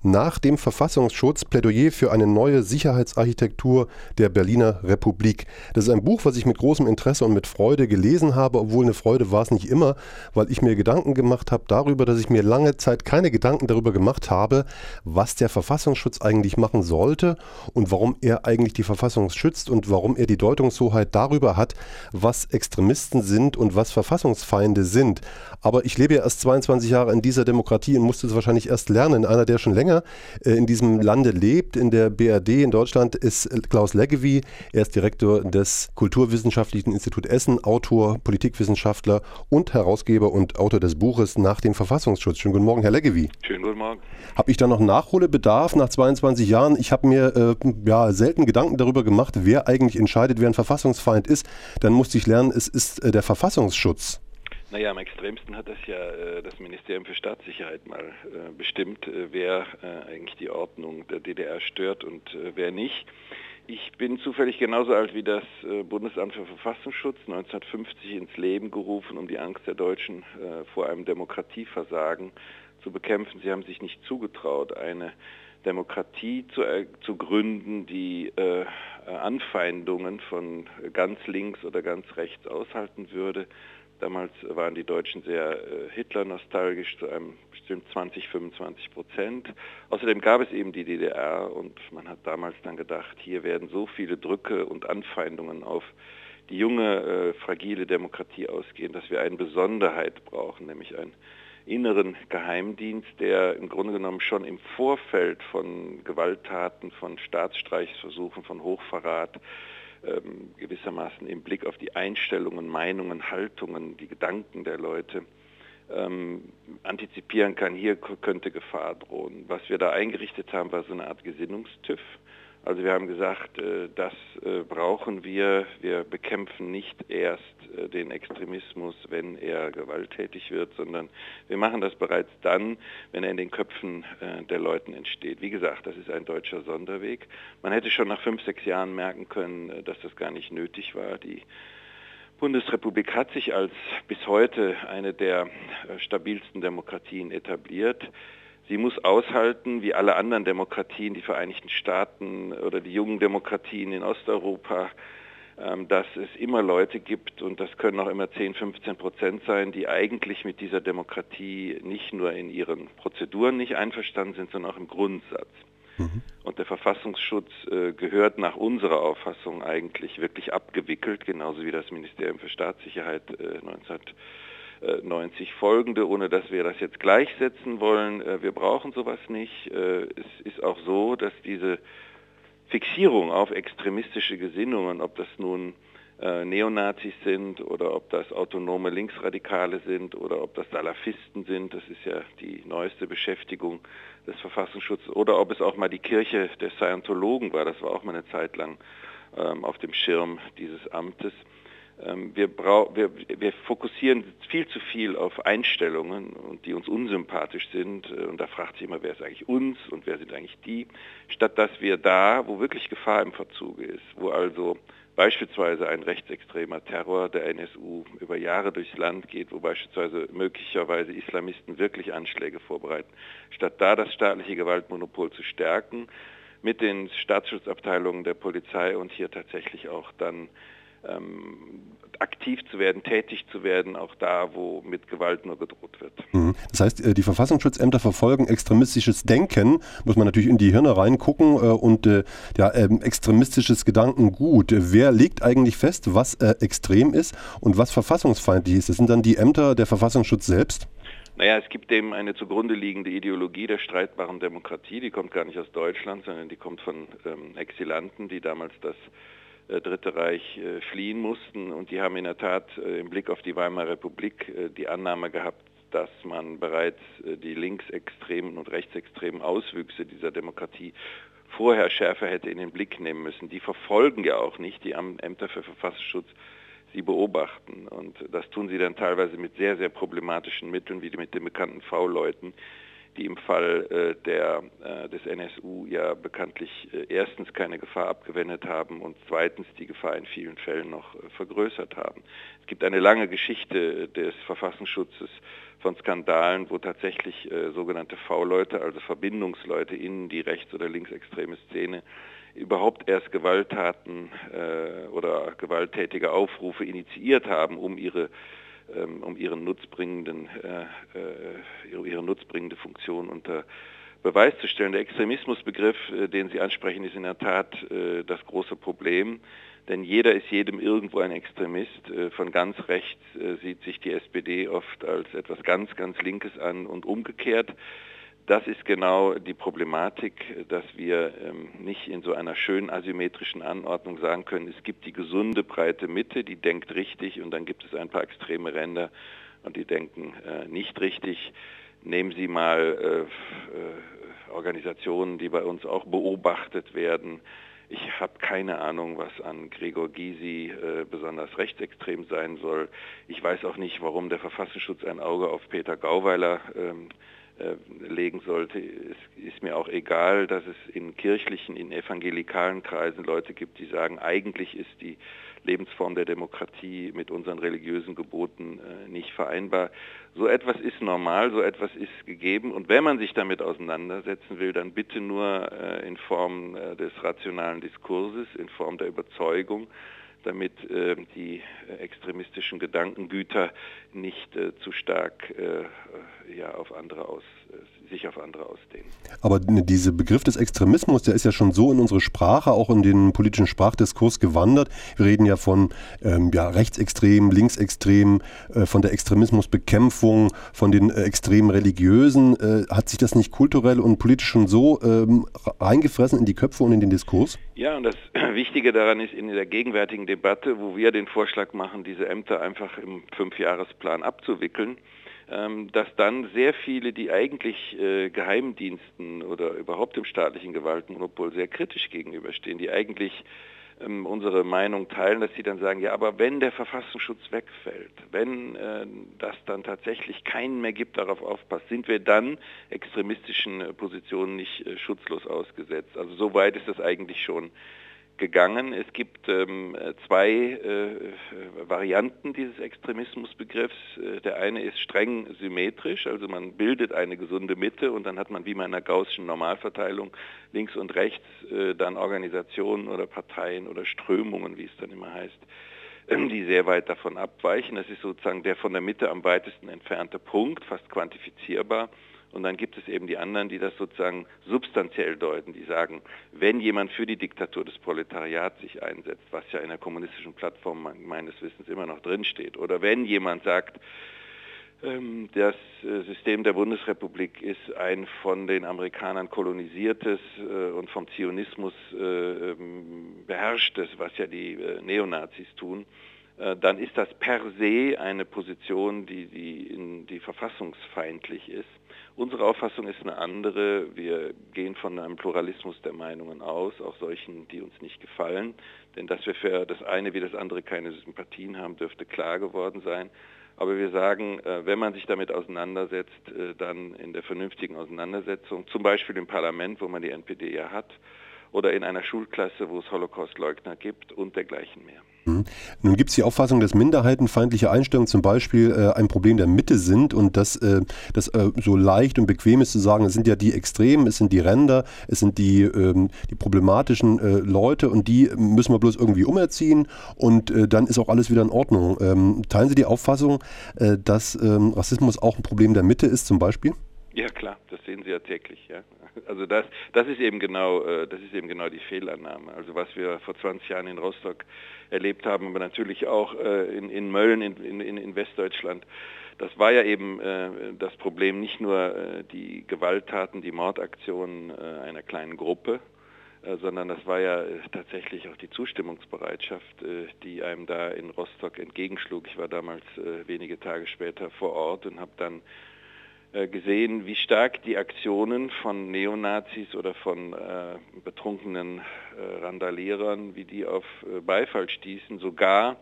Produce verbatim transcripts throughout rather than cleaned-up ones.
Nach dem Verfassungsschutz Plädoyer für eine neue Sicherheitsarchitektur der Berliner Republik. Das ist ein Buch, was ich mit großem Interesse und mit Freude gelesen habe, obwohl eine Freude war es nicht immer, weil ich mir Gedanken gemacht habe darüber, dass ich mir lange Zeit keine Gedanken darüber gemacht habe, was der Verfassungsschutz eigentlich machen sollte und warum er eigentlich die Verfassung schützt und warum er die Deutungshoheit darüber hat, was Extremisten sind und was Verfassungsfeinde sind. Aber ich lebe ja erst zweiundzwanzig Jahre in dieser Demokratie und musste es wahrscheinlich erst lernen. Einer, der schon länger in diesem Lande lebt, in der B R D in Deutschland, ist Klaus Leggevi. Er ist Direktor des Kulturwissenschaftlichen Instituts Essen, Autor, Politikwissenschaftler und Herausgeber und Autor des Buches Nach dem Verfassungsschutz. Schönen guten Morgen, Herr Leggevi. Schönen guten Morgen. Habe ich da noch Nachholbedarf nach zweiundzwanzig Jahren? Ich habe mir äh, ja, selten Gedanken darüber gemacht, wer eigentlich entscheidet, wer ein Verfassungsfeind ist. Dann musste ich lernen, es ist äh, der Verfassungsschutz. Naja, am extremsten hat das ja äh, das Ministerium für Staatssicherheit mal äh, bestimmt, äh, wer äh, eigentlich die Ordnung der D D R stört und äh, wer nicht. Ich bin zufällig genauso alt wie das äh, Bundesamt für Verfassungsschutz, neunzehnhundertfünfzig ins Leben gerufen, um die Angst der Deutschen äh, vor einem Demokratieversagen zu bekämpfen. Sie haben sich nicht zugetraut, eine Demokratie zu, äh, zu gründen, die äh, Anfeindungen von ganz links oder ganz rechts aushalten würde. Damals waren die Deutschen sehr äh, Hitler-nostalgisch, zu einem bestimmt zwanzig, fünfundzwanzig Prozent. Außerdem gab es eben die D D R und man hat damals dann gedacht, hier werden so viele Drücke und Anfeindungen auf die junge, äh, fragile Demokratie ausgehen, dass wir eine Besonderheit brauchen, nämlich einen inneren Geheimdienst, der im Grunde genommen schon im Vorfeld von Gewalttaten, von Staatsstreichsversuchen, von Hochverrat, Ähm, gewissermaßen im Blick auf die Einstellungen, Meinungen, Haltungen, die Gedanken der Leute ähm, antizipieren kann, hier k- könnte Gefahr drohen. Was wir da eingerichtet haben, war so eine Art Gesinnungstüv. Also wir haben gesagt, äh, das äh, brauchen wir. Wir bekämpfen nicht erst äh, den Extremismus, wenn er gewalttätig wird, sondern wir machen das bereits dann, wenn er in den Köpfen äh, der Leuten entsteht. Wie gesagt, das ist ein deutscher Sonderweg. Man hätte schon nach fünf, sechs Jahren merken können, äh, dass das gar nicht nötig war. Die Bundesrepublik hat sich als bis heute eine der äh, stabilsten Demokratien etabliert. Sie muss aushalten, wie alle anderen Demokratien, die Vereinigten Staaten oder die jungen Demokratien in Osteuropa, dass es immer Leute gibt, und das können auch immer zehn, fünfzehn Prozent sein, die eigentlich mit dieser Demokratie nicht nur in ihren Prozeduren nicht einverstanden sind, sondern auch im Grundsatz. Mhm. Und der Verfassungsschutz äh, gehört nach unserer Auffassung eigentlich wirklich abgewickelt, genauso wie das Ministerium für Staatssicherheit äh, neunzehnhundertneunzig folgende, ohne dass wir das jetzt gleichsetzen wollen. Äh, wir brauchen sowas nicht. Äh, es ist auch so, dass diese Fixierung auf extremistische Gesinnungen, ob das nun äh, Neonazis sind oder ob das autonome Linksradikale sind oder ob das Salafisten sind, das ist ja die neueste Beschäftigung des Verfassungsschutzes, oder ob es auch mal die Kirche der Scientologen war, das war auch mal eine Zeit lang ähm, auf dem Schirm dieses Amtes. Ähm, wir, brau- wir, wir fokussieren viel zu viel auf Einstellungen, und die uns unsympathisch sind, äh, und da fragt sich immer, wer ist eigentlich uns und wer sind eigentlich die, statt dass wir da, wo wirklich Gefahr im Verzuge ist, wo also beispielsweise ein rechtsextremer Terror der N S U über Jahre durchs Land geht, wo beispielsweise möglicherweise Islamisten wirklich Anschläge vorbereiten, statt da das staatliche Gewaltmonopol zu stärken, mit den Staatsschutzabteilungen der Polizei und hier tatsächlich auch dann ähm, aktiv zu werden, tätig zu werden, auch da, wo mit Gewalt nur gedroht wird. Das heißt, die Verfassungsschutzämter verfolgen extremistisches Denken, muss man natürlich in die Hirne reingucken, und ja, extremistisches Gedankengut. Wer legt eigentlich fest, was extrem ist und was verfassungsfeindlich ist? Das sind dann die Ämter der Verfassungsschutz selbst? Naja, es gibt dem eine zugrunde liegende Ideologie der streitbaren Demokratie, die kommt gar nicht aus Deutschland, sondern die kommt von ähm, Exilanten, die damals das äh, Dritte Reich äh, fliehen mussten, und die haben in der Tat äh, im Blick auf die Weimarer Republik äh, die Annahme gehabt, dass man bereits äh, die linksextremen und rechtsextremen Auswüchse dieser Demokratie vorher schärfer hätte in den Blick nehmen müssen. Die verfolgen ja auch nicht die Ämter für Verfassungsschutz, sie beobachten, und das tun sie dann teilweise mit sehr, sehr problematischen Mitteln, wie mit den bekannten V-Leuten, die im Fall äh, der, äh, des N S U ja bekanntlich äh, erstens keine Gefahr abgewendet haben und zweitens die Gefahr in vielen Fällen noch äh, vergrößert haben. Es gibt eine lange Geschichte des Verfassungsschutzes von Skandalen, wo tatsächlich äh, sogenannte V-Leute, also Verbindungsleute in die rechts- oder linksextreme Szene, überhaupt erst Gewalttaten äh, oder gewalttätige Aufrufe initiiert haben, um ihre um ihren nutzbringenden, äh, ihre nutzbringende Funktion unter Beweis zu stellen. Der Extremismusbegriff, äh, den Sie ansprechen, ist in der Tat äh, das große Problem, denn jeder ist jedem irgendwo ein Extremist. Äh, von ganz rechts äh, sieht sich die S P D oft als etwas ganz, ganz Linkes an und umgekehrt. Das ist genau die Problematik, dass wir ähm, nicht in so einer schönen asymmetrischen Anordnung sagen können, es gibt die gesunde breite Mitte, die denkt richtig und dann gibt es ein paar extreme Ränder und die denken äh, nicht richtig. Nehmen Sie mal äh, äh, Organisationen, die bei uns auch beobachtet werden. Ich habe keine Ahnung, was an Gregor Gysi äh, besonders rechtsextrem sein soll. Ich weiß auch nicht, warum der Verfassungsschutz ein Auge auf Peter Gauweiler ähm, legen sollte. Es ist mir auch egal, dass es in kirchlichen, in evangelikalen Kreisen Leute gibt, die sagen, eigentlich ist die Lebensform der Demokratie mit unseren religiösen Geboten äh, nicht vereinbar. So etwas ist normal, so etwas ist gegeben und wenn man sich damit auseinandersetzen will, dann bitte nur äh, in Form äh, des rationalen Diskurses, in Form der Überzeugung, damit äh, die äh, extremistischen Gedankengüter nicht äh, zu stark äh, ja, auf andere aus, äh, sich auf andere ausdehnen. Aber dieser Begriff des Extremismus, der ist ja schon so in unsere Sprache, auch in den politischen Sprachdiskurs gewandert. Wir reden ja von ähm, ja, Rechtsextremen, Linksextremen, äh, von der Extremismusbekämpfung, von den äh, extremen Religiösen. Äh, hat sich das nicht kulturell und politisch schon so ähm, reingefressen in die Köpfe und in den Diskurs? Ja, und das Wichtige daran ist, in der gegenwärtigen Debatte, wo wir den Vorschlag machen, diese Ämter einfach im Fünfjahresplan abzuwickeln, ähm, dass dann sehr viele, die eigentlich äh, Geheimdiensten oder überhaupt dem staatlichen Gewaltmonopol sehr kritisch gegenüberstehen, die eigentlich ähm, unsere Meinung teilen, dass sie dann sagen, ja, aber wenn der Verfassungsschutz wegfällt, wenn äh, das dann tatsächlich keinen mehr gibt, darauf aufpasst, sind wir dann extremistischen äh, Positionen nicht äh, schutzlos ausgesetzt. Also so weit ist das eigentlich schon gegangen. Es gibt ähm, zwei äh, Varianten dieses Extremismusbegriffs. Äh, der eine ist streng symmetrisch, also man bildet eine gesunde Mitte und dann hat man wie bei einer gaußschen Normalverteilung links und rechts äh, dann Organisationen oder Parteien oder Strömungen, wie es dann immer heißt, die sehr weit davon abweichen. Das ist sozusagen der von der Mitte am weitesten entfernte Punkt, fast quantifizierbar. Und dann gibt es eben die anderen, die das sozusagen substanziell deuten, die sagen, wenn jemand für die Diktatur des Proletariats sich einsetzt, was ja in der kommunistischen Plattform meines Wissens immer noch drinsteht, oder wenn jemand sagt, das System der Bundesrepublik ist ein von den Amerikanern kolonisiertes und vom Zionismus beherrschtes, was ja die Neonazis tun, dann ist das per se eine Position, die, die, in, die verfassungsfeindlich ist. Unsere Auffassung ist eine andere. Wir gehen von einem Pluralismus der Meinungen aus, auch solchen, die uns nicht gefallen. Denn dass wir für das eine wie das andere keine Sympathien haben, dürfte klar geworden sein. Aber wir sagen, wenn man sich damit auseinandersetzt, dann in der vernünftigen Auseinandersetzung, zum Beispiel im Parlament, wo man die N P D ja hat, oder in einer Schulklasse, wo es Holocaustleugner gibt und dergleichen mehr. Nun gibt es die Auffassung, dass minderheitenfeindliche Einstellungen zum Beispiel äh, ein Problem der Mitte sind und dass äh, das äh, so leicht und bequem ist zu sagen, es sind ja die Extremen, es sind die Ränder, es sind die, ähm, die problematischen äh, Leute und die müssen wir bloß irgendwie umerziehen und äh, dann ist auch alles wieder in Ordnung. Ähm, teilen Sie die Auffassung, äh, dass ähm, Rassismus auch ein Problem der Mitte ist zum Beispiel? Ja klar, das sehen Sie ja täglich. Ja. Also das, das ist eben genau, das ist eben genau die Fehlannahme. Also was wir vor zwanzig Jahren in Rostock erlebt haben, aber natürlich auch in, in Mölln in, in, in Westdeutschland, das war ja eben das Problem, nicht nur die Gewalttaten, die Mordaktionen einer kleinen Gruppe, sondern das war ja tatsächlich auch die Zustimmungsbereitschaft, die einem da in Rostock entgegenschlug. Ich war damals wenige Tage später vor Ort und habe dann gesehen, wie stark die Aktionen von Neonazis oder von äh, betrunkenen äh, Randalierern, wie die auf äh, Beifall stießen, sogar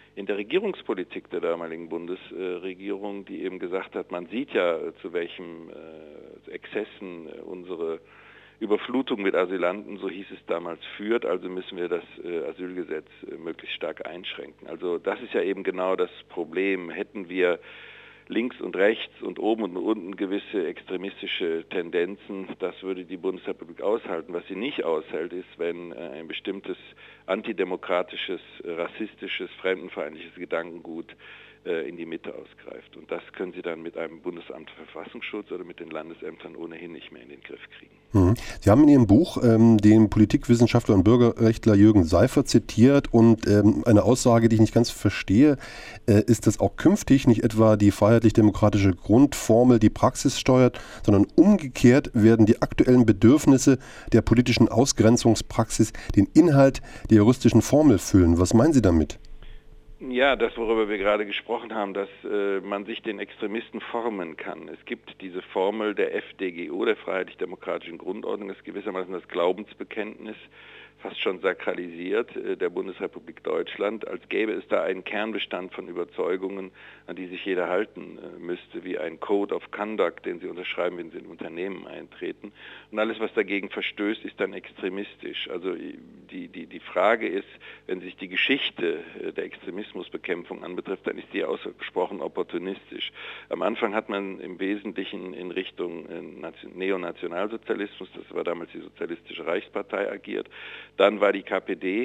in der Regierungspolitik der damaligen Bundesregierung, die eben gesagt hat, man sieht ja, zu welchen äh, Exzessen unsere Überflutung mit Asylanten, so hieß es damals, führt, also müssen wir das äh, Asylgesetz äh, möglichst stark einschränken. Also das ist ja eben genau das Problem. Hätten wir links und rechts und oben und unten gewisse extremistische Tendenzen, das würde die Bundesrepublik aushalten. Was sie nicht aushält, ist, wenn äh, ein bestimmtes antidemokratisches, rassistisches, fremdenfeindliches Gedankengut in die Mitte ausgreift. Und das können Sie dann mit einem Bundesamt für Verfassungsschutz oder mit den Landesämtern ohnehin nicht mehr in den Griff kriegen. Mhm. Sie haben in Ihrem Buch ähm, den Politikwissenschaftler und Bürgerrechtler Jürgen Seifer zitiert und ähm, eine Aussage, die ich nicht ganz verstehe, äh, ist, dass auch künftig nicht etwa die freiheitlich-demokratische Grundformel die Praxis steuert, sondern umgekehrt werden die aktuellen Bedürfnisse der politischen Ausgrenzungspraxis den Inhalt der juristischen Formel füllen. Was meinen Sie damit? Ja, das, worüber wir gerade gesprochen haben, dass äh, man sich den Extremisten formen kann. Es gibt diese Formel der F D G O, der Freiheitlich-Demokratischen Grundordnung, das ist gewissermaßen das Glaubensbekenntnis, fast schon sakralisiert, äh, der Bundesrepublik Deutschland, als gäbe es da einen Kernbestand von Überzeugungen, an die sich jeder halten äh, müsste, wie ein Code of Conduct, den Sie unterschreiben, wenn Sie in Unternehmen eintreten. Und alles, was dagegen verstößt, ist dann extremistisch. Also die, die, die Frage ist, wenn sich die Geschichte äh, der Extremismusbekämpfung anbetrifft, dann ist die ausgesprochen opportunistisch. Am Anfang hat man im Wesentlichen in Richtung äh, Neonationalsozialismus, das war damals die Sozialistische Reichspartei, agiert. Dann war die K P D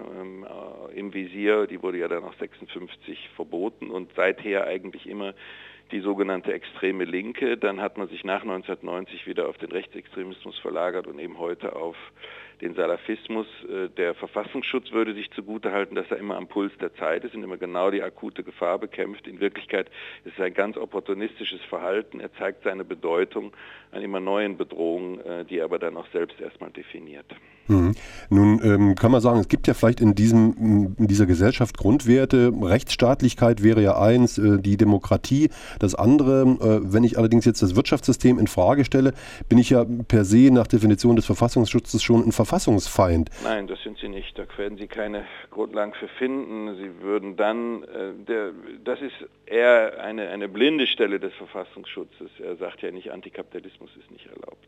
äh, im Visier, die wurde ja dann auch sechsundfünfzig verboten und seither eigentlich immer die sogenannte extreme Linke. Dann hat man sich nach neunzehnhundertneunzig wieder auf den Rechtsextremismus verlagert und eben heute auf den Salafismus. Der Verfassungsschutz würde sich zugutehalten, dass er immer am Puls der Zeit ist und immer genau die akute Gefahr bekämpft. In Wirklichkeit ist es ein ganz opportunistisches Verhalten. Er zeigt seine Bedeutung an immer neuen Bedrohungen, die er aber dann auch selbst erstmal definiert. Hm. Nun ähm, kann man sagen, es gibt ja vielleicht in, diesem, in dieser Gesellschaft Grundwerte. Rechtsstaatlichkeit wäre ja eins, äh, die Demokratie das andere. Äh, wenn ich allerdings jetzt das Wirtschaftssystem in Frage stelle, bin ich ja per se nach Definition des Verfassungsschutzes schon ein Verfassungsfeind. Nein, das sind Sie nicht. Da werden Sie keine Grundlagen für finden. Sie würden dann, äh, der, das ist eher eine, eine blinde Stelle des Verfassungsschutzes. Er sagt ja nicht, Antikapitalismus ist nicht erlaubt.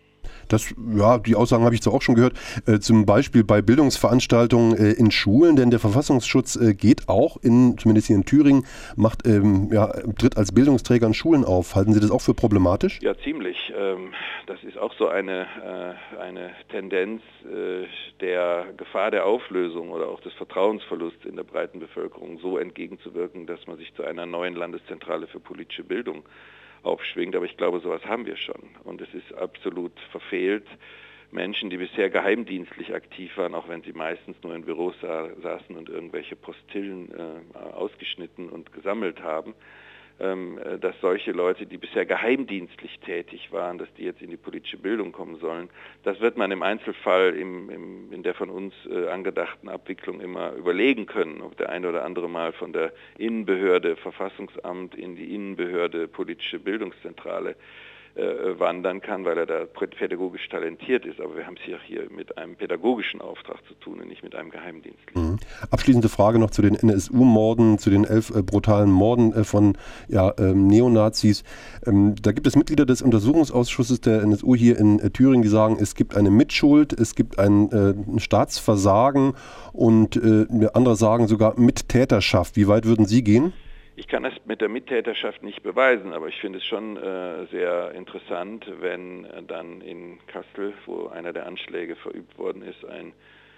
Das, ja, die Aussagen habe ich zwar auch schon gehört, äh, zum Beispiel bei Bildungsveranstaltungen äh, in Schulen, denn der Verfassungsschutz äh, geht auch, in, zumindest hier in Thüringen, macht, ähm, ja, tritt als Bildungsträger in Schulen auf. Halten Sie das auch für problematisch? Ja, ziemlich. Ähm, das ist auch so eine, äh, eine Tendenz äh, der Gefahr der Auflösung oder auch des Vertrauensverlusts in der breiten Bevölkerung so entgegenzuwirken, dass man sich zu einer neuen Landeszentrale für politische Bildung aufschwingt, aber ich glaube, sowas haben wir schon. Und es ist absolut verfehlt, Menschen, die bisher geheimdienstlich aktiv waren, auch wenn sie meistens nur in Büros sa- saßen und irgendwelche Postillen äh, ausgeschnitten und gesammelt haben, ähm, dass solche Leute, die bisher geheimdienstlich tätig waren, dass die jetzt in die politische Bildung kommen sollen, das wird man im Einzelfall im, im, in der von uns äh, angedachten Abwicklung immer überlegen können, ob der eine oder andere mal von der Innenbehörde Verfassungsamt in die Innenbehörde politische Bildungszentrale äh, wandern kann, weil er da pädagogisch talentiert ist. Aber wir haben es ja hier mit einem pädagogischen Auftrag zu tun und nicht mit einem geheimdienstlichen. Mhm. Abschließende Frage noch zu den N S U-Morden, zu den elf äh, brutalen Morden äh, von ja, ähm, Neonazis. Ähm, da gibt es Mitglieder des Untersuchungsausschusses der N S U hier in äh, Thüringen, die sagen, es gibt eine Mitschuld, es gibt ein, äh, ein Staatsversagen und äh, andere sagen sogar Mittäterschaft. Wie weit würden Sie gehen? Ich kann das mit der Mittäterschaft nicht beweisen, aber ich finde es schon äh, sehr interessant, wenn äh, dann in Kassel, wo einer der Anschläge verübt worden ist, ein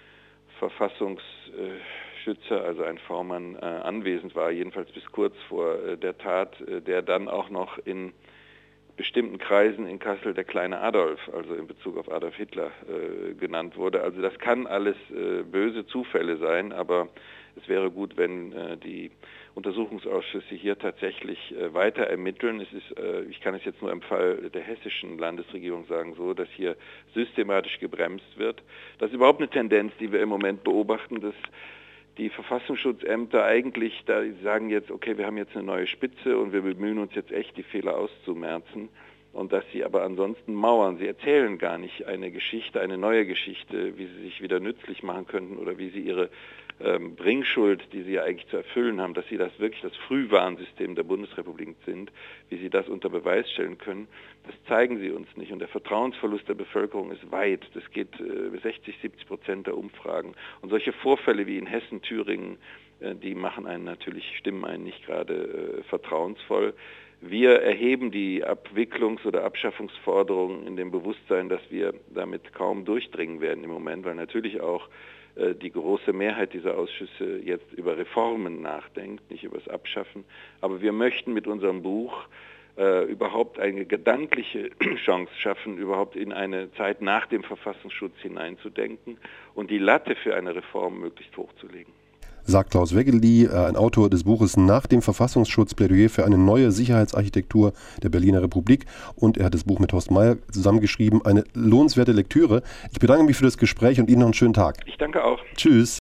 Verfassungsschützer, also ein V-Mann, äh, anwesend war, jedenfalls bis kurz vor äh, der Tat, äh, der dann auch noch in bestimmten Kreisen in Kassel der kleine Adolf, also in Bezug auf Adolf Hitler, äh, genannt wurde. Also das kann alles äh, böse Zufälle sein, aber es wäre gut, wenn äh, die Untersuchungsausschüsse hier tatsächlich äh, weiter ermitteln. Es ist, äh, ich kann es jetzt nur im Fall der hessischen Landesregierung sagen, so, dass hier systematisch gebremst wird. Das ist überhaupt eine Tendenz, die wir im Moment beobachten, dass die Verfassungsschutzämter eigentlich, da sagen jetzt, okay, wir haben jetzt eine neue Spitze und wir bemühen uns jetzt echt, die Fehler auszumerzen. und dass sie aber ansonsten mauern. Sie erzählen gar nicht eine Geschichte, eine neue Geschichte, wie sie sich wieder nützlich machen könnten oder wie sie ihre ähm, Bringschuld, die sie ja eigentlich zu erfüllen haben, dass sie das wirklich das Frühwarnsystem der Bundesrepublik sind, wie sie das unter Beweis stellen können, das zeigen sie uns nicht. Und der Vertrauensverlust der Bevölkerung ist weit. Das geht äh, sechzig, siebzig Prozent der Umfragen. Und solche Vorfälle wie in Hessen, Thüringen, äh, die machen einen natürlich, stimmen einen nicht gerade äh, vertrauensvoll. Wir erheben die Abwicklungs- oder Abschaffungsforderungen in dem Bewusstsein, dass wir damit kaum durchdringen werden im Moment, weil natürlich auch äh, die große Mehrheit dieser Ausschüsse jetzt über Reformen nachdenkt, nicht über das Abschaffen. Aber wir möchten mit unserem Buch äh, überhaupt eine gedankliche Chance schaffen, überhaupt in eine Zeit nach dem Verfassungsschutz hineinzudenken und die Latte für eine Reform möglichst hochzulegen. Sagt Klaus Wegeli, ein Autor des Buches Nach dem Verfassungsschutz, Plädoyer für eine neue Sicherheitsarchitektur der Berliner Republik. Und er hat das Buch mit Horst Mayer zusammengeschrieben. Eine lohnenswerte Lektüre. Ich bedanke mich für das Gespräch und Ihnen noch einen schönen Tag. Ich danke auch. Tschüss.